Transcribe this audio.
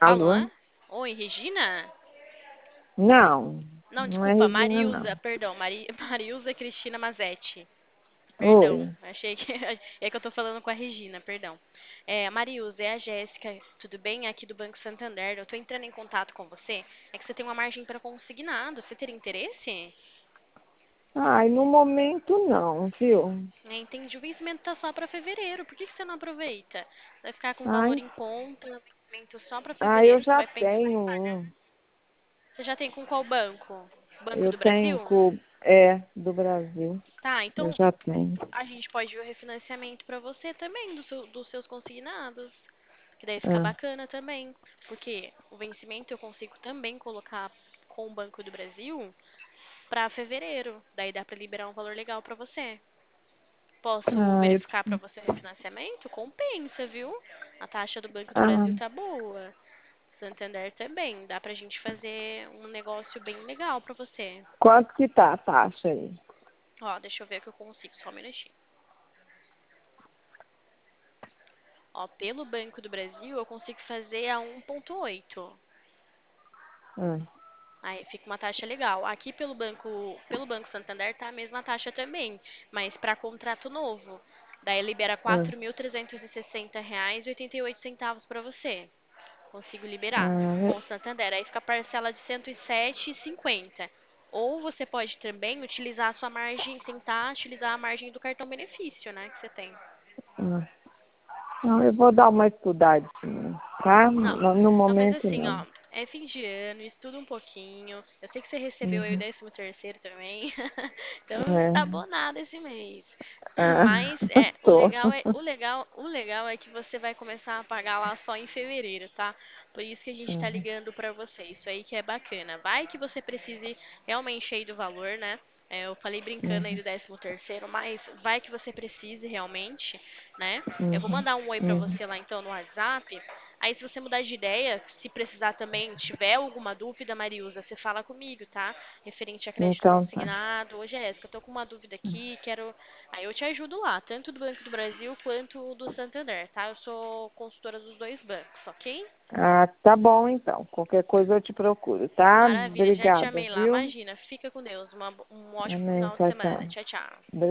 Alô? Alô? Oi, Regina? Não, Não, não é desculpa, Regina, Marilza, não. perdão, Marilza Cristina Mazetti. Perdão, Oi. achei que é que eu tô falando com a Regina, perdão. Marilza, é a Jéssica, tudo bem? Aqui do Banco Santander. Eu tô entrando em contato com você. É que você tem uma margem para consignado. Você teria interesse? Ai, no momento não, viu? Entendi. O vencimento tá só para fevereiro. Por que que você não aproveita? Vai ficar com valor Ai, em conta, vencimento só para eu fevereiro. Você já vai pensar tenho em pagar. um. Você já tem com qual banco? Banco Eu do tenho Brasil? do Brasil. Tá, Eu então já tenho. a gente pode ver o refinanciamento para você também dos seus consignados, que daí fica Ah, bacana também, porque o vencimento eu consigo também colocar com o Banco do Brasil para fevereiro, daí dá para liberar um valor legal para você. Posso ah, eu, verificar para você o refinanciamento? Compensa, viu? A taxa do Banco do ah, Brasil tá boa. Santander também, dá pra gente fazer um negócio bem legal para você. quanto que tá a taxa aí? Ó, deixa eu ver o que eu consigo, só um minutinho. Ó, pelo Banco do Brasil eu consigo fazer a 1,8. Ah, Aí fica uma taxa legal. Aqui pelo Banco Santander tá a mesma taxa também, mas para contrato novo. Daí libera ah, R$ 4.360,88 para você. Consigo liberar ah, com o Santander. Aí fica a parcela de 107,50. Ou você pode também utilizar a sua margem, tentar utilizar a margem do cartão benefício, né, que você tem. ah. Não, eu vou dar uma estudadinha, tá? Não, No não, mas momento assim, ó, não. é fim de ano, estuda um pouquinho. Eu sei que você recebeu aí o Uhum. 13º também, então você tá É. abonado esse mês. Ah, Mas tô. o legal é que você vai começar a pagar lá só em fevereiro, tá? Por isso que a gente tá Uhum, ligando pra você. Isso aí que é bacana. Vai que você precise realmente aí do valor, né? Eu falei brincando aí uhum, do 13º, mas vai que você precise realmente, né? Eu vou uhum, mandar um oi pra uhum. você lá então no WhatsApp. Aí, se você mudar de ideia, se precisar também, tiver alguma dúvida, Mariusa, você fala comigo, tá? Referente a crédito Então tá. consignado. Ô, Jéssica, eu tô com uma dúvida aqui, quero. Aí eu te ajudo lá, tanto do Banco do Brasil quanto do Santander, tá? Eu sou consultora dos dois bancos, ok? Ah, tá bom então. Qualquer coisa eu te procuro, tá? Maravilha, já te Obrigada, amei lá. viu? Imagina, fica com Deus. Um ótimo Amém. final de Tchau, semana. tchau. Tchau, tchau.